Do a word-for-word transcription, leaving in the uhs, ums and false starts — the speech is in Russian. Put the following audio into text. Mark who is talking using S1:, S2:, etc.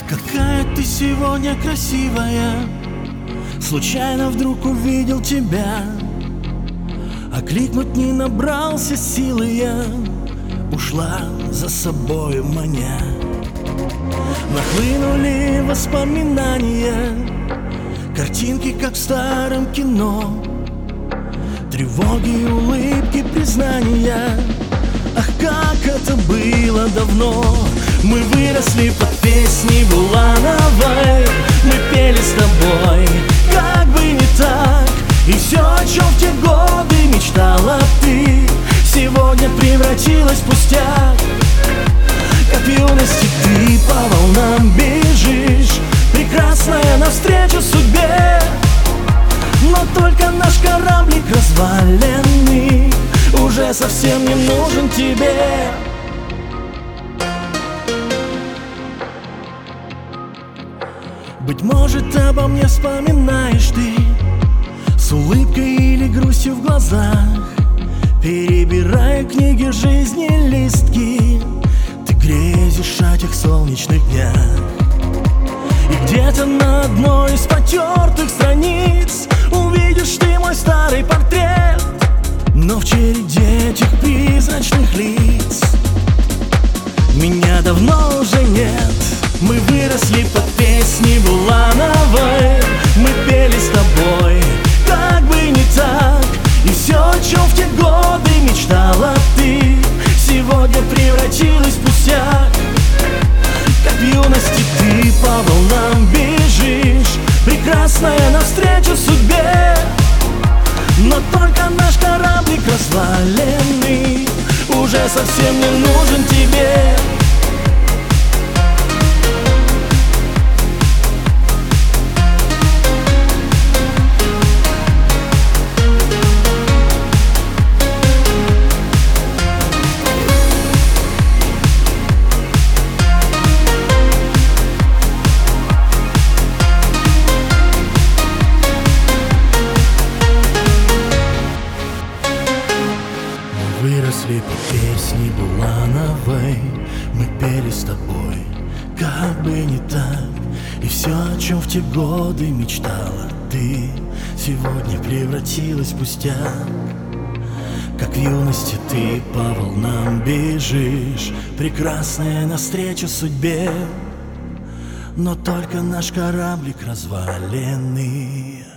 S1: Какая ты сегодня красивая, случайно вдруг увидел тебя. Окликнуть не набрался силы я, ушла за собой маня. Нахлынули воспоминания, картинки, как в старом кино. Тревоги, улыбки, признания. Ах, как это было давно. Мы выросли под песни Булановой, мы пели с тобой, как бы не так. И все, о чем в те годы мечтала ты, сегодня превратилось в пустяк. Как в юности ты по волнам бежишь, прекрасная навстречу судьбе. Но только наш кораблик разваленный уже совсем не нужен тебе. Быть может, обо мне вспоминаешь ты с улыбкой или грустью в глазах, перебирая книги жизни листки, ты грезишь о тех солнечных днях. И где-то на одной из потертых страниц увидишь ты мой старый портрет, но в череде этих призрачных лиц меня давно уже нет. Мы выросли под песни Булановой, мы пели с тобой, как бы не так. И все, о чем в те годы мечтала ты, сегодня превратилось в пустяк. Как в юности ты по волнам бежишь, прекрасная навстречу судьбе. Но только наш кораблик разваленный уже совсем не нужен тебе. Выросли по песне Булановой, мы пели с тобой, как бы не так. И все, о чем в те годы мечтала ты, сегодня превратилось в пустяк. Как в юности ты по волнам бежишь, прекрасная навстречу судьбе. Но только наш кораблик разваленный